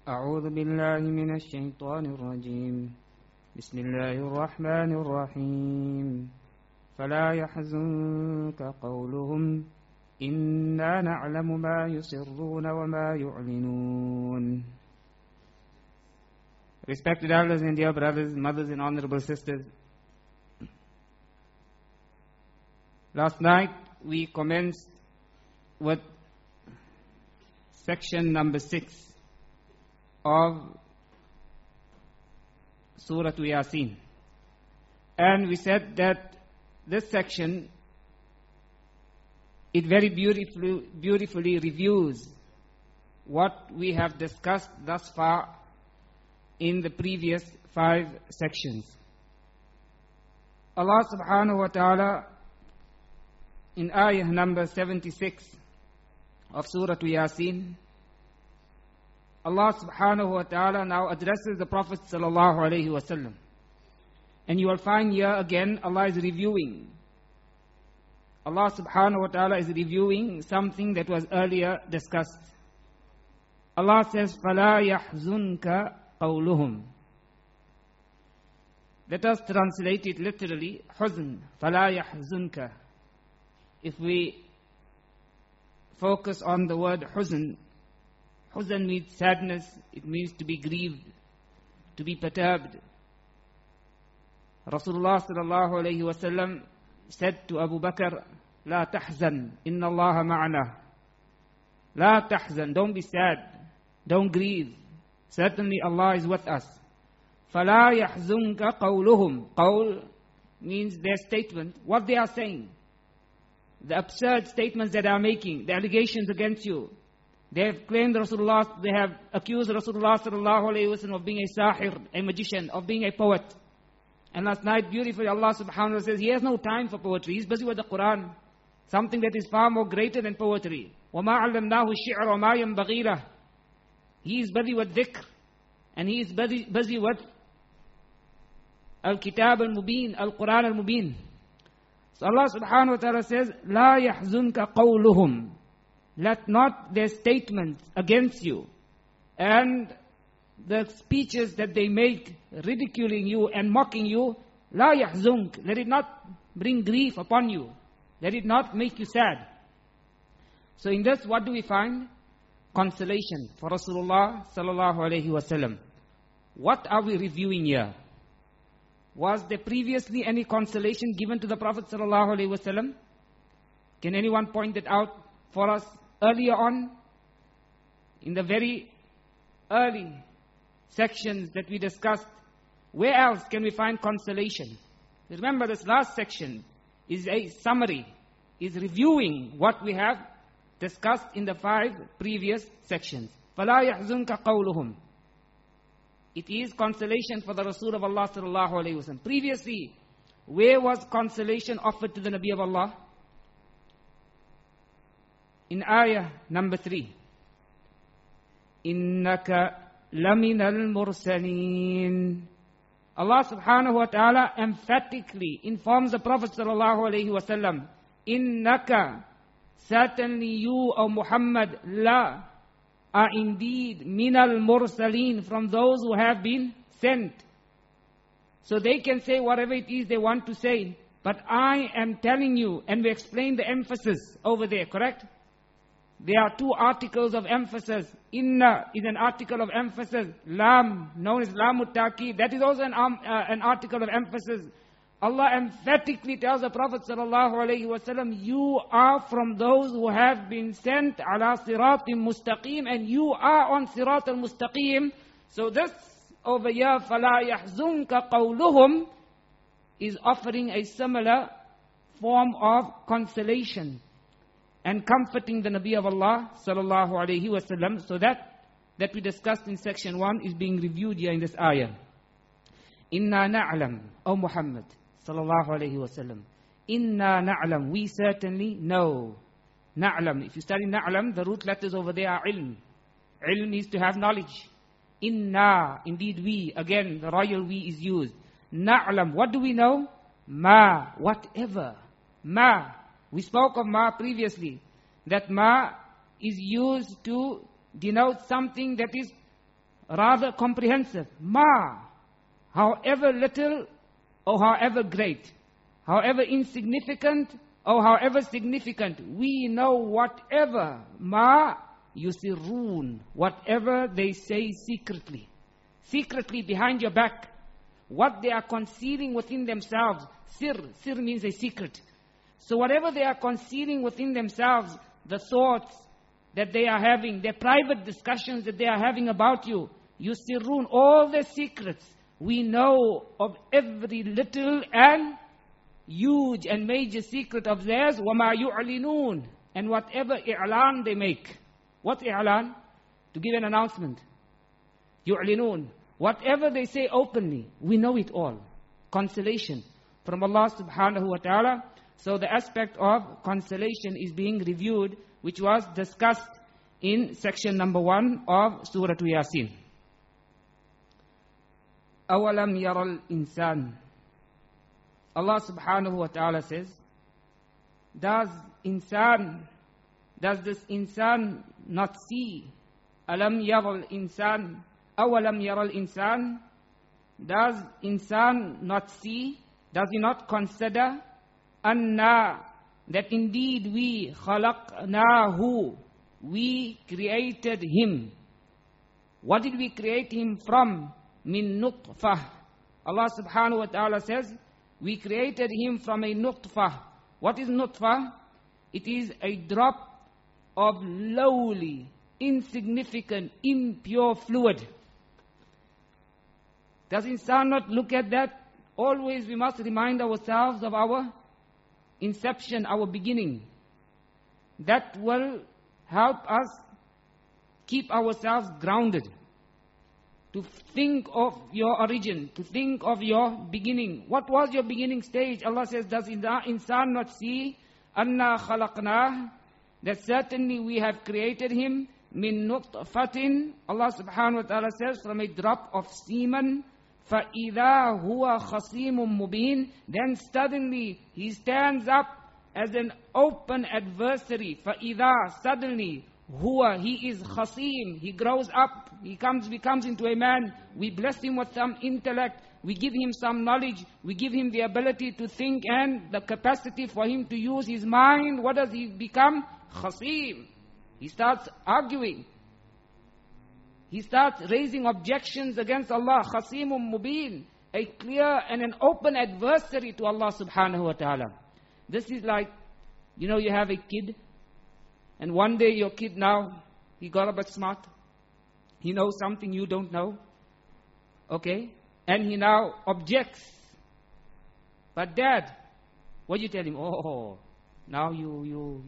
أعوذ بالله من الشيطان الرجيم بسم الله الرحمن الرحيم فلا يحزنك قولهم إنا نعلم ما يسرون وما يعلنون. Respected elders and dear brothers, mothers and honorable sisters, last night we commenced with section number 6 of Surah Yasin, and we said that this section, it very beautifully reviews what we have discussed thus far in the previous 5 sections. Allah subhanahu wa ta'ala in ayah number 76 of Surah Yasin, Allah subhanahu wa ta'ala now addresses the Prophet sallallahu alayhi wa sallam. And you will find here again Allah is reviewing. Allah subhanahu wa ta'ala is reviewing something that was earlier discussed. Allah says, فَلَا يَحْزُنْكَ قَوْلُهُمْ. Let us translate it literally, huzn, فَلَا يَحْزُنْكَ. If we focus on the word huzn, huzn means sadness, it means to be grieved, to be perturbed. Rasulullah sallallahu alayhi wa sallam said to Abu Bakr, لا تحزن إن الله معنا. لا تحزن, don't be sad, don't grieve. Certainly Allah is with us. فلا يحزنك قولهم. قول means their statement, what they are saying. The absurd statements that they are making, the allegations against you. They have claimed Rasulullah, they have accused Rasulullah sallallahu alayhi wa sallam of being a sahir, a magician, of being a poet. And last night, beautifully, Allah subhanahu wa ta'ala says, He has no time for poetry. He's busy with the Quran. Something that is far more greater than poetry. وَمَا عَلَّمْنَاهُ الشِّعْرَ وَمَا يَنْبَغِي لَهُ. He is busy with dhikr. And he is busy with Al-Kitab al-Mubin, Al-Quran al-Mubin. So Allah subhanahu wa ta'ala says, لَا يَحْزُنْكَ قَوْلُهُمْ. Let not their statements against you and the speeches that they make ridiculing you and mocking you, la yahzunk, let it not bring grief upon you. Let it not make you sad. So in this, what do we find? Consolation for Rasulullah sallallahu alayhi wa sallam. What are we reviewing here? Was there previously any consolation given to the Prophet sallallahu alayhi wa sallam? Can anyone point it out for us? Earlier on, in the very early sections that we discussed, where else can we find consolation? Remember, this last section is a summary, is reviewing what we have discussed in the 5 previous sections. فَلَا يَحْزُنْكَ قَوْلُهُمْ. It is consolation for the Rasul of Allah sallallahu alayhi wa sallam. Previously, where was consolation offered to the Nabi of Allah? In ayah number 3, إِنَّكَ لَمِنَ الْمُرْسَلِينَ. Allah subhanahu wa ta'ala emphatically informs the Prophet sallallahu alayhi wa sallam, إِنَّكَ, certainly you, O Muhammad, la, are indeed مِنَ الْمُرْسَلِينَ, from those who have been sent. So they can say whatever it is they want to say, but I am telling you, and we explain the emphasis over there, correct? There are 2 articles of emphasis. Inna is an article of emphasis. Lam, known as Lamut Ta'kid, that is also an article of emphasis. Allah emphatically tells the Prophet sallallahu alaihi wasallam, you are from those who have been sent ala siratim mustaqim, and you are on sirat al-mustaqim. So this over here, فَلَا يَحْزُنْكَ قَوْلُهُمْ, is offering a similar form of consolation and comforting the Nabi of Allah sallallahu alayhi wa sallam. So that we discussed in section 1 is being reviewed here in this ayah. Inna na'lam, O Muhammad sallallahu alayhi wa sallam. Inna na'lam, we certainly know. Na'lam, if you study na'lam, the root letters over there are ilm. Ilm is to have knowledge. Inna, indeed we, again the royal we is used. Na'lam, what do we know? Ma, whatever. Ma, we spoke of ma previously, that ma is used to denote something that is rather comprehensive. Ma, however little or however great, however insignificant or however significant, we know whatever, ma yusirun, whatever they say secretly. Secretly behind your back, what they are concealing within themselves. Sir means a secret. So whatever they are concealing within themselves, the thoughts that they are having, their private discussions that they are having about you, yusirun, all their secrets, we know of every little and huge and major secret of theirs. وَمَا يُعْلِنُونَ, and whatever i'lan they make. What's i'lan? To give an announcement. يُعْلِنُونَ, whatever they say openly, we know it all. Consolation from Allah subhanahu wa ta'ala. So the aspect of consolation is being reviewed, which was discussed in section number 1 of Surah Yasin. أَوَلَمْ يَرَى الْإِنسَانِ, Allah subhanahu wa ta'ala says, does this insan not see? أَلَمْ يَرَى الْإِنسَانِ, أَوَلَمْ يَرَى الْإِنسَانِ, does insan not see? Does he not consider? أَنَّا, that indeed we خَلَقْنَاهُ, we created him. What did we create him from? Min nutfah. Allah subhanahu wa ta'ala says, we created him from a nutfah. What is nutfah? It is a drop of lowly, insignificant, impure fluid. Does insan not look at that? Always we must remind ourselves of our inception, our beginning. That will help us keep ourselves grounded. To think of your origin, to think of your beginning. What was your beginning stage? Allah says, does insan not see? Anna khalaqnah, that certainly we have created him. Min nutfatin, Allah subhanahu wa ta'ala says, from a drop of semen. فَإِذَا هُوَ خَصِيمٌ مُبِينٌ, then suddenly he stands up as an open adversary. فَإِذَا, suddenly, huwa, he is khasim, he grows up, he becomes into a man. We bless him with some intellect, we give him some knowledge, we give him the ability to think and the capacity for him to use his mind. What does he become? Khasim. He starts arguing. He starts raising objections against Allah. Khasimun mubin, a clear and an open adversary to Allah subhanahu wa ta'ala. This is like, you have a kid, and one day your kid now, he got a bit smart. He knows something you don't know. Okay? And he now objects. But dad, what do you tell him? Oh, now you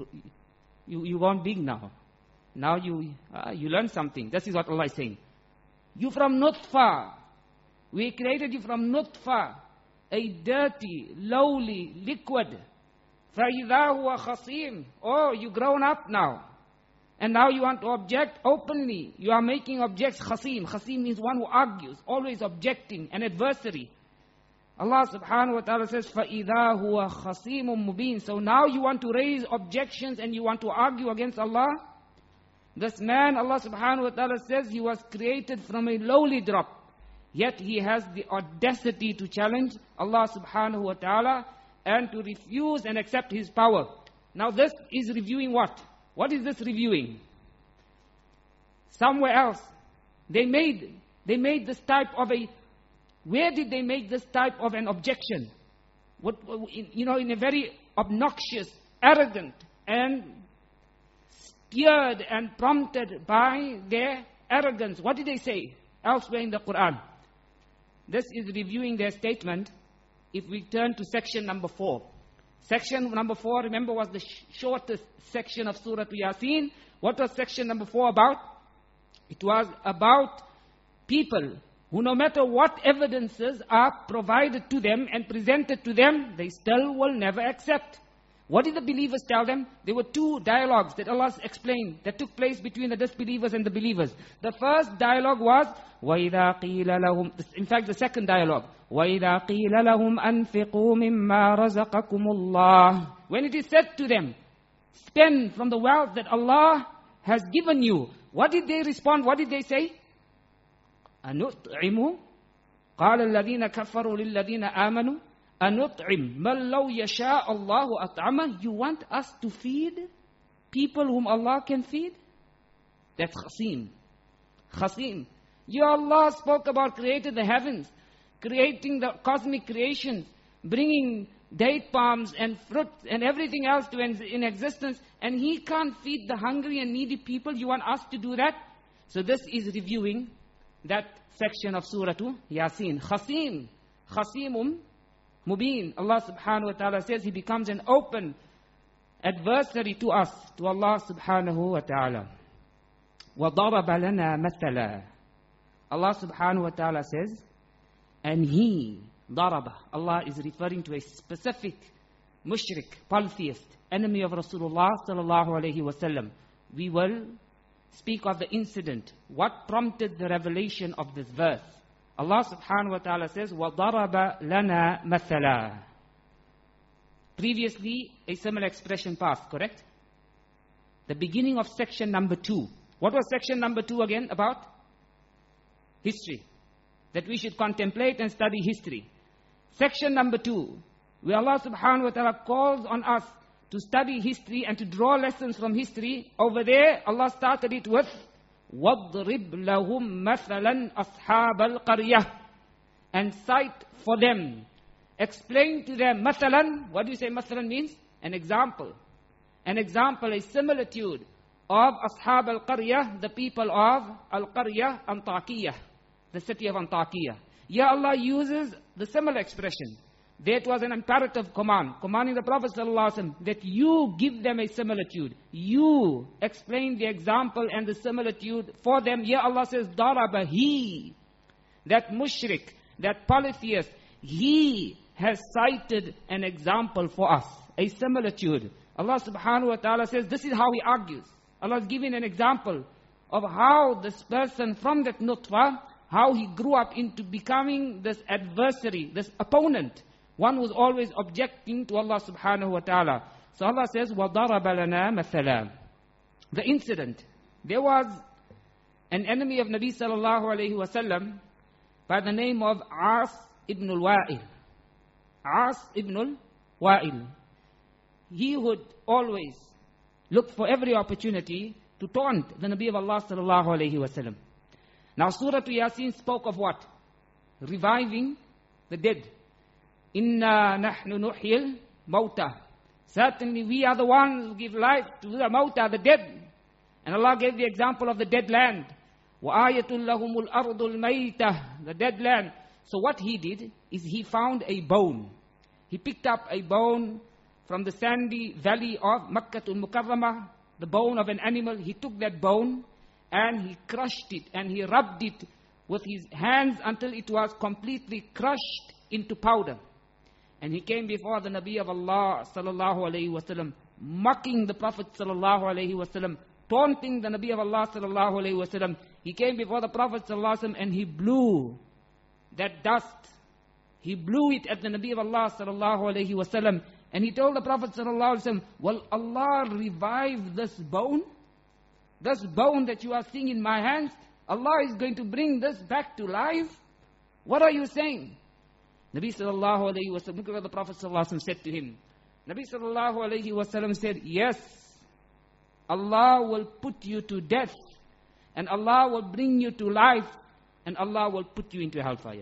gone big now. Now you learn something. This is what Allah is saying. You from nutfa. We created you from nutfa. A dirty, lowly liquid. فَإِذَا هُوَ خَصِيمٌ. Oh, you grown up now. And now you want to object openly. You are making objects. Khasim. Khasim means one who argues. Always objecting. An adversary. Allah subhanahu wa ta'ala says, فَإِذَا هُوَ خَصِيمٌ مُبِينٌ. So now you want to raise objections and you want to argue against Allah. This man, Allah subhanahu wa ta'ala says, he was created from a lowly drop. Yet he has the audacity to challenge Allah subhanahu wa ta'ala and to refuse and accept his power. Now this is reviewing what? What is this reviewing? Somewhere else, they made this type of a, where did they make this type of an objection? In a very obnoxious, arrogant, and steered and prompted by their arrogance. What did they say elsewhere in the Quran? This is reviewing their statement. If we turn to section number 4. Section number 4, remember, was the shortest section of Surah Yasin. What was section number 4 about? It was about people who, no matter what evidences are provided to them and presented to them, they still will never accept. What did the believers tell them? There were 2 dialogues that Allah explained that took place between the disbelievers and the believers. The first dialogue was, وَإِذَا قِيلَ لَهُمْ, in fact the second dialogue, وَإِذَا قِيلَ لَهُمْ أَنْفِقُوا مِمَّا رَزَقَكُمُ اللَّهُ. When it is said to them, spend from the wealth that Allah has given you. What did they respond? What did they say? أنطعم قال الذين كفروا للذين آمنوا أنطعم من لو يشاء الله أطعمه. You want us to feed people whom Allah can feed? That's khasim. Khasim. Ya Allah spoke about creating the heavens, creating the cosmic creation, bringing date palms and fruits and everything else to in existence, and He can't feed the hungry and needy people. You want us to do that? So this is reviewing that section of Surah Yasin. Khasim. Khasimum Mubin. Allah subhanahu wa ta'ala says He becomes an open adversary to us, to Allah subhanahu wa ta'ala. وَضَرَبَ لَنَا مَثَلًا. Allah subhanahu wa ta'ala says, and He, daraba, Allah is referring to a specific mushrik, polytheist, enemy of Rasulullah sallallahu alayhi wasallam. We will speak of the incident. What prompted the revelation of this verse? Allah subhanahu wa ta'ala says, وَضَرَبَ لَنَا مَثَلًا. Previously, a similar expression passed, correct? The beginning of section number 2. What was section number 2 again about? History. That we should contemplate and study history. Section number 2, where Allah subhanahu wa ta'ala calls on us to study history and to draw lessons from history. Over there, Allah started it with وَاضْرِبْ لَهُمْ مَثَلًا أَصْحَابَ الْقَرْيَةِ. And cite for them, explain to them, mathalan. What do you say mathalan means? An example. An example, a similitude of Ashab al-Qaryah, the people of al-Qaryah, Antakiyah, the city of Antakiyah. Ya Allah uses the similar expression. That was an imperative command, commanding the Prophet ﷺ that you give them a similitude. You explain the example and the similitude for them. Ya Allah says, daraba, he, that mushrik, that polytheist, he has cited an example for us, a similitude. Allah subhanahu wa ta'ala says, this is how he argues. Allah is giving an example of how this person from that nutfa, how he grew up into becoming this adversary, this opponent, one who's always objecting to Allah subhanahu wa ta'ala. So Allah says, وَضَرَبَ لَنَا مَثَلًا. The incident, there was an enemy of Nabi sallallahu alayhi wasallam by the name of As ibn al-Wa'il. As ibn al-Wa'il. He would always look for every opportunity to taunt the Nabi of Allah sallallahu alayhi wasallam. Now Surah Yasin spoke of what? Reviving the dead. Inna nahnu nuhyil mawta. Certainly we are the ones who give life to the mawta, the dead. And Allah gave the example of the dead land. وَآيَةٌ لَهُمُ الْأَرْضُ الْمَيْتَةِ. The dead land. So what he did is he found a bone. He picked up a bone from the sandy valley of Makkatul Mukarramah, the bone of an animal. He took that bone and he crushed it and he rubbed it with his hands until it was completely crushed into powder. And he came before the Nabi of Allah sallallahu alayhi wasallam, mocking the Prophet sallallahu alayhi wasallam, taunting the Nabi of Allah sallallahu alayhi wasallam. He came before the Prophet sallallahu alayhi wasallam and he blew that dust. He blew it at the Nabi of Allah sallallahu alayhi wasallam. And he told the Prophet sallallahu alayhi wasallam, will Allah revive this bone? This bone that you are seeing in my hands, Allah is going to bring this back to life? What are you saying? Nabi sallallahu alayhi wa sallam, look at what the Prophet sallallahu alayhi wa sallam said to him. Nabi sallallahu alayhi wa sallam said, yes, Allah will put you to death, and Allah will bring you to life, and Allah will put you into hellfire.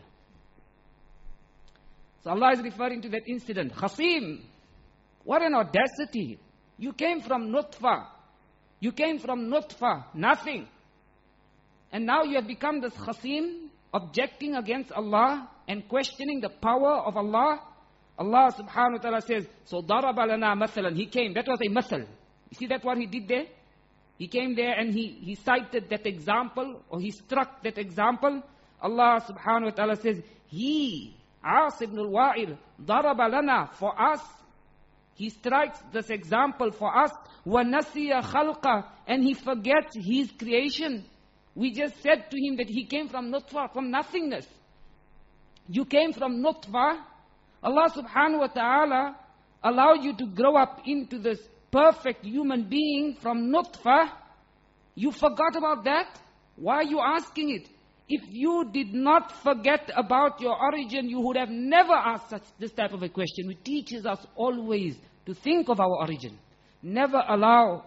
So Allah is referring to that incident. Khasim, what an audacity. You came from nutfa. You came from nutfa, nothing. And now you have become this khasim, objecting against Allah and questioning the power of Allah. Allah subhanahu wa ta'ala says, so daraba lana mathalan. He came, that was a mathal. You see that what he did there? He came there and he cited that example, or he struck that example. Allah subhanahu wa ta'ala says, he, As ibn al-Wa'il, daraba lana, for us. He strikes this example for us. وَنَسِيَ خَلْقَ, and he forgets his creation. We just said to him that he came from nutfa, from nothingness. You came from nutfa. Allah subhanahu wa ta'ala allowed you to grow up into this perfect human being from nutfa. You forgot about that? Why are you asking it? If you did not forget about your origin, you would have never asked this type of a question, which teaches us always to think of our origin. Never allow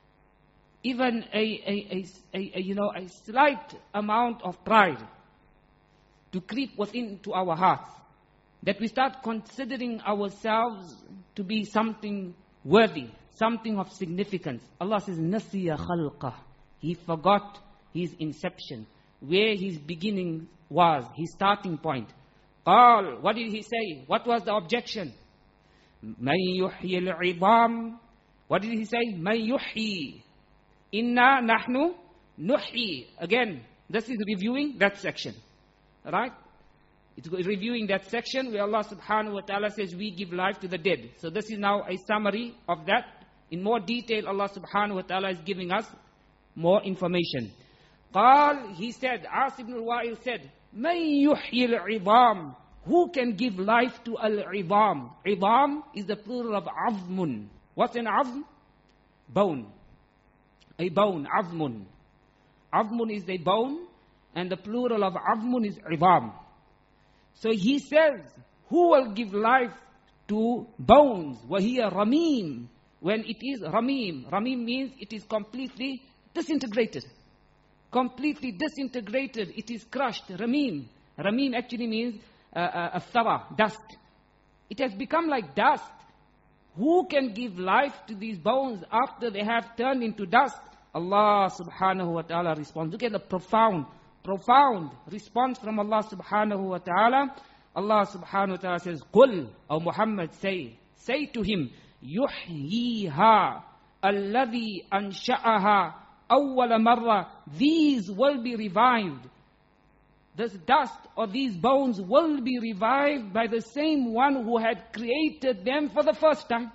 even a slight amount of pride to creep within to our hearts, that we start considering ourselves to be something worthy, something of significance. Allah says, "Nasiya khalqah." He forgot his inception, where his beginning was, his starting point. Qal, what did he say? What was the objection? Man yuhyi al-'idham. What did he say? Man yuhyi. Inna nahnu nuhyi. Again, this is reviewing that section. Right? It's reviewing that section where Allah subhanahu wa ta'ala says, we give life to the dead. So this is now a summary of that. In more detail, Allah subhanahu wa ta'ala is giving us more information. Qal, he said, As ibn al-Wa'il said, Man yuhyi al-'idham. Who can give life to al-'idham? 'Idham is the plural of 'azmun. What's an 'azm? Bone. A bone, 'azmun. 'Azmun is a bone, and the plural of 'azmun is 'idham. So he says, who will give life to bones? وَهِيَ ramim. When it is ramim. Ramim means it is completely disintegrated. Completely disintegrated. It is crushed. Ramim. Ramim actually means a thara, dust. It has become like dust. Who can give life to these bones after they have turned into dust? Allah subhanahu wa ta'ala responds. Look at the profound response from Allah subhanahu wa ta'ala. Allah subhanahu wa ta'ala says, Qul, O Muhammad, say to him, Yuhyiha alladhi ansha'aha awwala marra. These will be revived. This dust or these bones will be revived by the same one who had created them for the first time.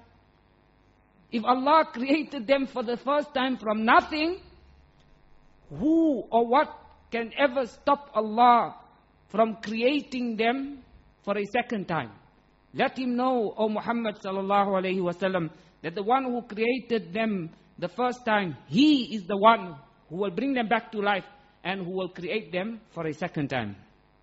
If Allah created them for the first time from nothing, who or what can ever stop Allah from creating them for a second time? Let him know, O Muhammad sallallahu alayhi wa sallam, that the one who created them the first time, he is the one who will bring them back to life and who will create them for a second time.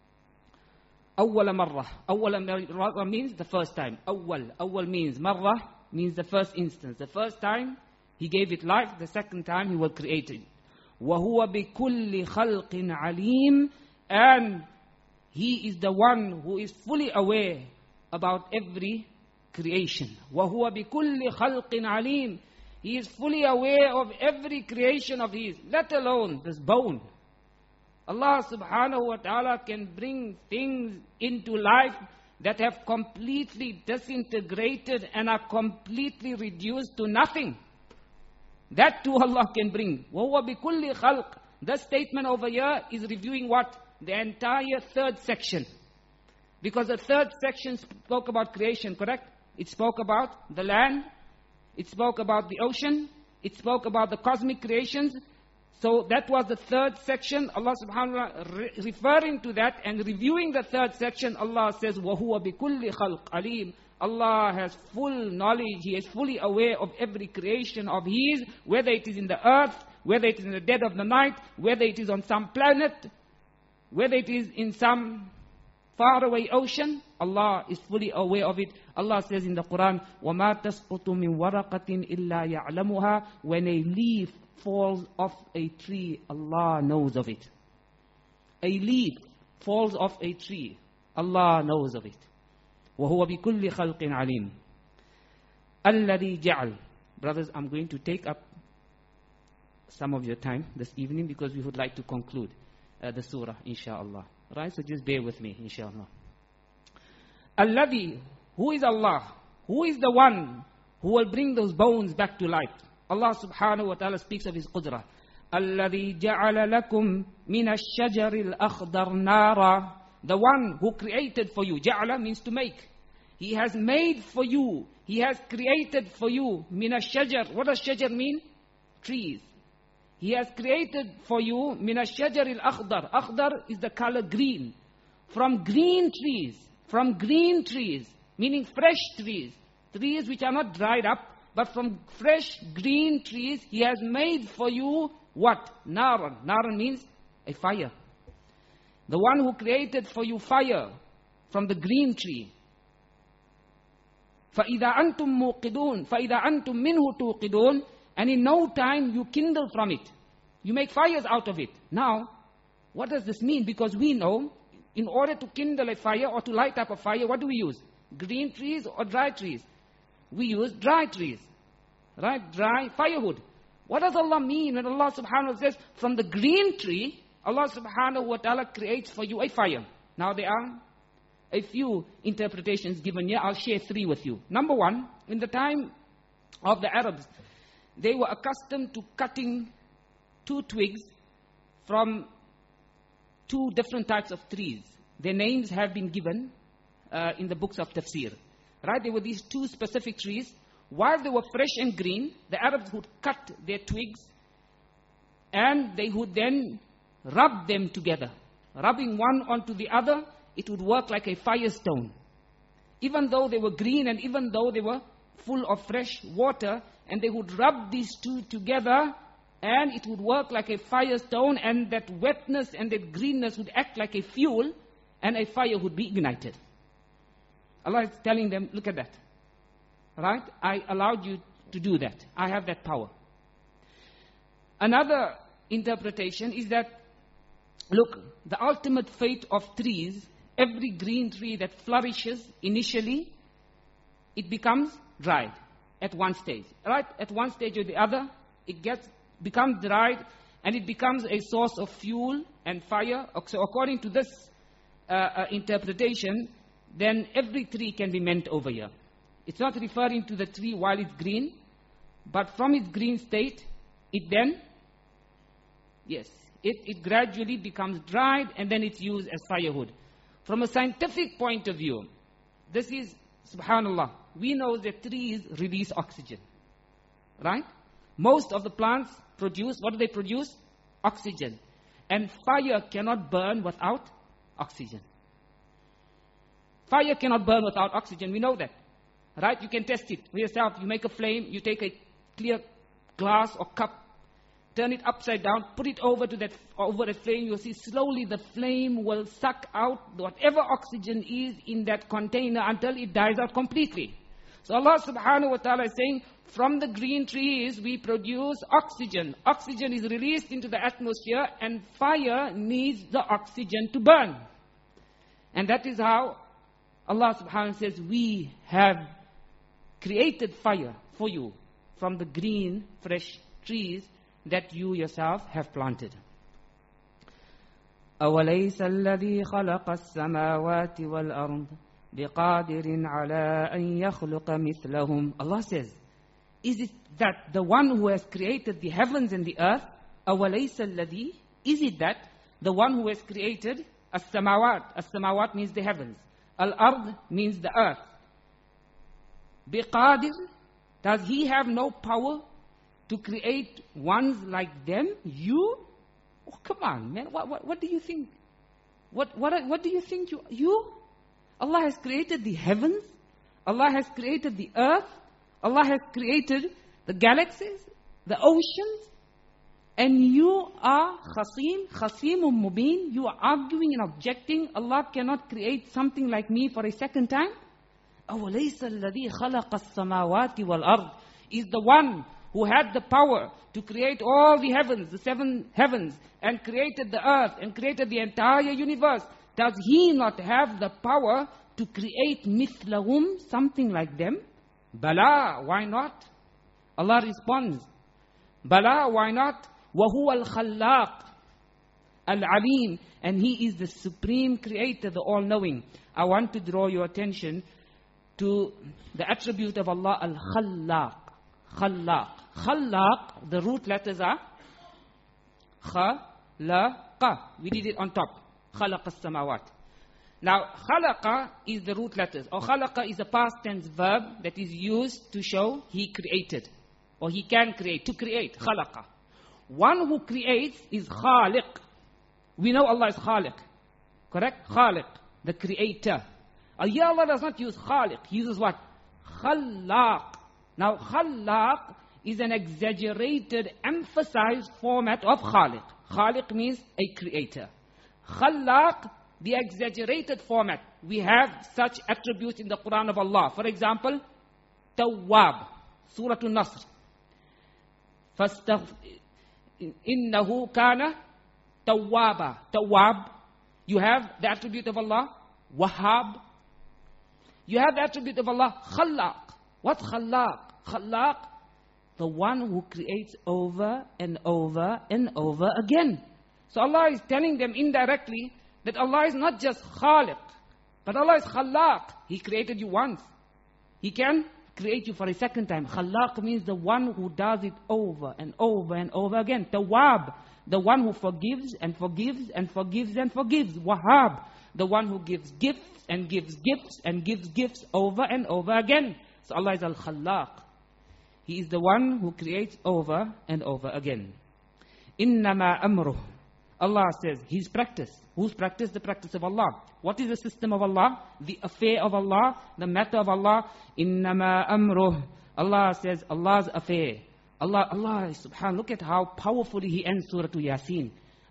Awwala marra. Awwala marra means the first time. Awwal means marra, means the first instance. The first time he gave it life, the second time he will create it. وَهُوَ بِكُلِّ خَلْقٍ عَلِيمٍ. And he is the one who is fully aware about every creation. وَهُوَ بِكُلِّ خَلْقٍ عَلِيمٍ. He is fully aware of every creation of his, let alone this bone. Allah subhanahu wa ta'ala can bring things into life that have completely disintegrated and are completely reduced to nothing. That too Allah can bring. وَهُوَ بِكُلِّ خَلْقٍ. The statement over here is reviewing what? The entire third section. Because the third section spoke about creation, correct? It spoke about the land. It spoke about the ocean. It spoke about the cosmic creations. So that was the third section. Allah subhanahu wa ta'ala referring to that and reviewing the third section, Allah says, وَهُوَ بِكُلِّ خَلْقٍ عَلِيمٍ. Allah has full knowledge. He is fully aware of every creation of His, whether it is in the earth, whether it is in the dead of the night, whether it is on some planet, whether it is in some faraway ocean. Allah is fully aware of it. Allah says in the Quran, وَمَا تَسْقُطُ مِنْ وَرَقَةٍ إِلَّا يَعْلَمُهَا. When a leaf falls off a tree, Allah knows of it. A leaf falls off a tree, Allah knows of it. وَهُوَ بِكُلِّ خَلْقٍ عَلِيمٍ. الَّذِي جَعَلْ. Brothers, I'm going to take up some of your time this evening because we would like to conclude the surah, inshallah. Right? So just bear with me, inshallah. Alladhi, who is Allah? Who is the one who will bring those bones back to life? Allah subhanahu wa ta'ala speaks of His qudra. Alladhi ja'ala lakum min ash-shajari al-akhdar nara. The one who created for you. Ja'ala means to make. He has made for you. He has created for you min ash-shajar. What does shajar mean? Trees. He has created for you min ash-shajari al-akhdar. Akhdar is the color green. From green trees, meaning fresh trees. Trees which are not dried up, but from fresh green trees, He has made for you what? Naran. Naran means a fire. The one who created for you fire from the green tree. فَإِذَا أَنْتُمْ مُوقِدُونَ فَإِذَا أَنْتُمْ مِنْهُ تُوقِدُونَ. And in no time you kindle from it. You make fires out of it. Now, what does this mean? Because we know, in order to kindle a fire or to light up a fire, what do we use? Green trees or dry trees? We use dry trees. Right? Dry firewood. What does Allah mean when Allah subhanahu wa ta'ala says, from the green tree, Allah subhanahu wa ta'ala creates for you a fire? Now there are a few interpretations given here. I'll share 3 with you. Number 1, in the time of the Arabs, they were accustomed to cutting 2 twigs from 2 different types of trees. Their names have been given in the books of tafsir. Right? There were these 2 specific trees. While they were fresh and green, the Arabs would cut their twigs and they would then rub them together. Rubbing one onto the other, it would work like a firestone. Even though they were green and even though they were full of fresh water, and they would rub these 2 together, and it would work like a firestone, and that wetness and that greenness would act like a fuel, and a fire would be ignited. Allah is telling them, look at that. Right? I allowed you to do that. I have that power. Another interpretation is that, look, the ultimate fate of trees, every green tree that flourishes initially, it becomes dried at one stage. Right? At one stage or the other, it becomes dried and it becomes a source of fuel and fire. So according to this interpretation, then every tree can be meant over here. It's not referring to the tree while it's green, but from its green state, it then, yes, it gradually becomes dried and then it's used as firewood. From a scientific point of view, this is, subhanallah, we know that trees release oxygen. Right? Most of the plants produce, what do they produce? Oxygen. And fire cannot burn without oxygen. Fire cannot burn without oxygen, we know that. Right? You can test it for yourself. You make a flame, you take a clear glass or cup, turn it upside down, put it over a flame, you'll see slowly the flame will suck out whatever oxygen is in that container until it dies out completely. So Allah subhanahu wa ta'ala is saying, from the green trees we produce oxygen. Oxygen is released into the atmosphere and fire needs the oxygen to burn. And that is how Allah subhanahu wa ta'ala says, we have created fire for you from the green, fresh trees that you yourself have planted. أَوَلَيْسَ الَّذِي خَلَقَ السَّمَاوَاتِ وَالْأَرْضِ بِقَادِرٍ عَلَىٰ أَن يَخْلُقَ مِثْلَهُمْ. Allah says, is it that the one who has created the heavens and the earth, أَوَلَيْسَ الَّذِي, is it that the one who has created as-samawat, as-samawat means the heavens, al-ard means the earth, biqadir, does he have no power to create ones like them? You? Oh, come on, man. What do you think? What do you think you? Allah has created the heavens. Allah has created the earth. Allah has created the galaxies, the oceans. And you are khasimun mubin. You are arguing and objecting. Allah cannot create something like me for a second time. أَوَلَيْسَ الَّذِي خَلَقَ السَّمَاوَاتِ وَالْأَرْضِ, is the one who had the power to create all the heavens, the 7 heavens, and created the earth, and created the entire universe. Does he not have the power to create mithlahum, something like them? Bala, why not? Allah responds, Bala, why not? وَهُوَ الْخَلَّاقِ الْعَلِيمِ, and he is the supreme creator, the all-knowing. I want to draw your attention to the attribute of Allah, Al-Khallaq. Khallaq. Khallaq, the root letters are Khalaqa. We did it on top. Khalaqa as-samawat. Now, khalaqa is the root letters. Or khalaqa is a past tense verb that is used to show he created. Or he can create. To create. Khalaqa. One who creates is khaliq. We know Allah is khaliq. Correct? Khaliq. The creator. Here Allah does not use khaliq. He uses what? Khallaq. Now, khallaq is an exaggerated, emphasized format of khaliq. Khaliq means a creator. Khallaq, the exaggerated format. We have such attributes in the Quran of Allah. For example, Tawwab, Surah An-Nasr. Innahu kana Tawwaba. Tawwab. You have the attribute of Allah. Wahhab. You have the attribute of Allah. Khallaq. What's Khallaq? Khallaq, the one who creates over and over and over again. So Allah is telling them indirectly that Allah is not just Khaliq, but Allah is Khallaq. He created you once. He can create you for a second time. Khallaq means the one who does it over and over and over again. Tawwab, the one who forgives and forgives and forgives and forgives. Wahhab, the one who gives gifts and gives gifts and gives gifts over and over again. So Allah is Al-Khallaq. He is the one who creates over and over again. Innama amruh. Allah says, His practice. Whose practice? The practice of Allah. What is the system of Allah? The affair of Allah, the matter of Allah. Innama amruh. Allah says, Allah's affair. Allah, subhanAllah, look at how powerfully He ends Surah Yasin.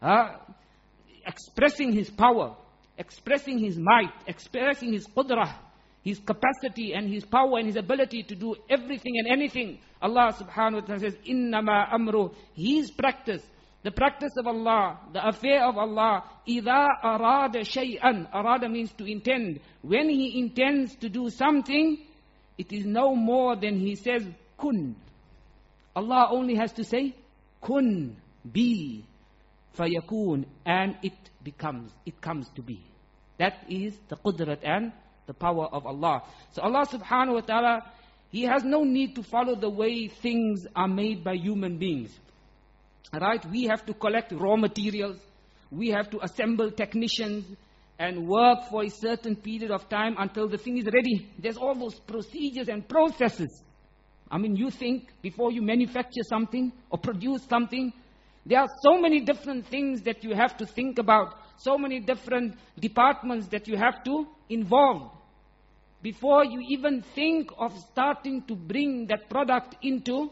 Expressing His power, expressing His might, expressing His qudrah, His capacity and His power and His ability to do everything and anything. Allah subhanahu wa ta'ala says, Innama amru, His practice, the practice of Allah, the affair of Allah, إِذَا أَرَادَ شَيْئًا. Arada means to intend. When He intends to do something, it is no more than He says, kun. Allah only has to say, kun, be, fayakun, and it comes to be. That is the qudrat and the power of Allah. So Allah subhanahu wa ta'ala, He has no need to follow the way things are made by human beings. Right? We have to collect raw materials. We have to assemble technicians and work for a certain period of time until the thing is ready. There's all those procedures and processes. I mean, you think before you manufacture something or produce something, there are so many different things that you have to think about, so many different departments that you have to involve before you even think of starting to bring that product into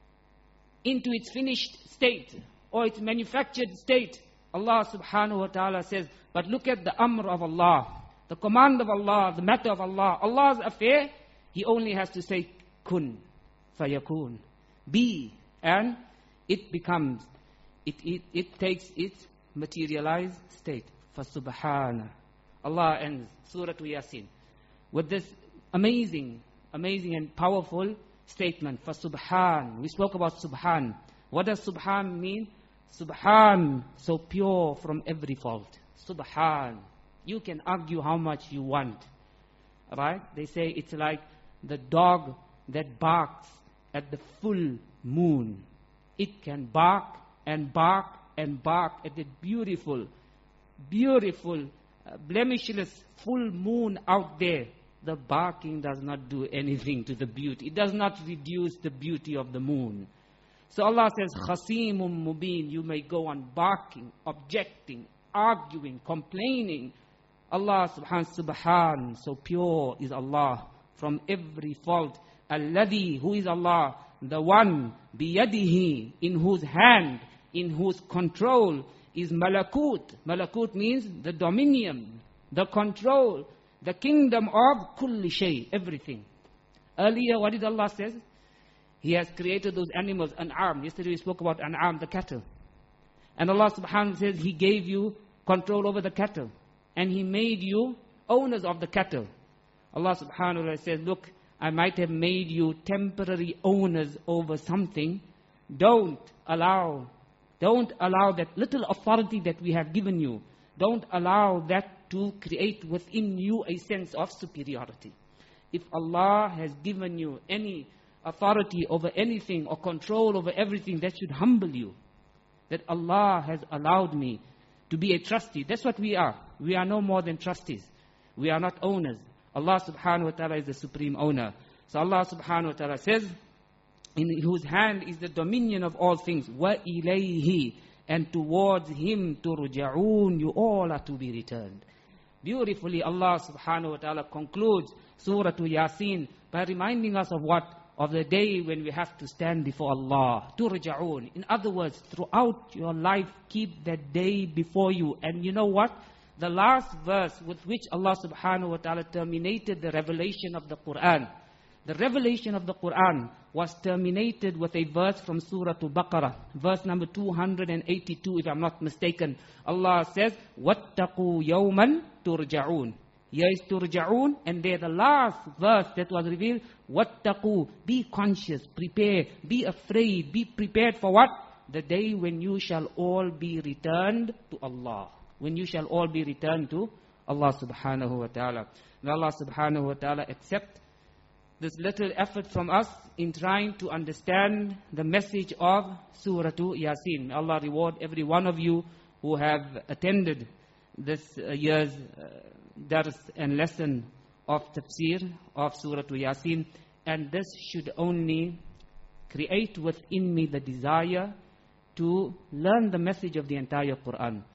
its finished state or its manufactured state. Allah subhanahu wa ta'ala says, but look at the amr of Allah, the command of Allah, the matter of Allah. Allah's affair, He only has to say, kun, fayakun, be, and it becomes, it takes its materialized state. Fasubhana. Allah ends Surah Yasin with this amazing and powerful statement. Fasubhan. We spoke about Subhan. What does Subhan mean? Subhan, so pure from every fault. Subhan. You can argue how much you want. Right? They say it's like the dog that barks at the full moon. It can bark and bark and bark at the beautiful, blemishless full moon out there. The barking does not do anything to the beauty. It does not reduce the beauty of the moon. So Allah says, Khasimun Mubin, you may go on barking, objecting, arguing, complaining. Allah subhan, so pure is Allah from every fault. Alladhi, who is Allah? The one, biyadihi, in whose hand, in whose control is malakut. Malakut means the dominion, the control, the kingdom of kulli shay, everything. Earlier, what did Allah say? He has created those animals, an'am. Yesterday we spoke about an'am, the cattle. And Allah subhanahu wa ta'ala says, He gave you control over the cattle. And He made you owners of the cattle. Allah subhanahu wa ta'ala says, look, I might have made you temporary owners over something. Don't allow that little authority that we have given you. Don't allow that to create within you a sense of superiority. If Allah has given you any authority over anything or control over everything, that should humble you. That Allah has allowed me to be a trustee. That's what we are. We are no more than trustees. We are not owners. Allah subhanahu wa ta'ala is the supreme owner. So Allah subhanahu wa ta'ala says, in whose hand is the dominion of all things. وَإِلَيْهِ, and towards Him turja'un, you all are to be returned. Beautifully Allah subhanahu wa ta'ala concludes Surah Yasin by reminding us of what? of the day when we have to stand before Allah. Turja'un. In other words, throughout your life, keep that day before you. And you know what? The last verse with which Allah subhanahu wa ta'ala terminated the revelation of the Quran. The revelation of the Quran was terminated with a verse from Surah Al-Baqarah, verse number 282, if I'm not mistaken. Allah says, وَاتَّقُوا يَوْمًا تُرْجَعُونَ. Here is turja'un, and there the last verse that was revealed, wattaqu, be conscious, prepare, be afraid, be prepared for what? The day when you shall all be returned to Allah. When you shall all be returned to Allah subhanahu wa ta'ala. May Allah subhanahu wa ta'ala accept this little effort from us in trying to understand the message of Surah Yasin. May Allah reward every one of you who have attended this year's dars and lesson of tafsir of Surah Yasin, and this should only create within me the desire to learn the message of the entire Quran.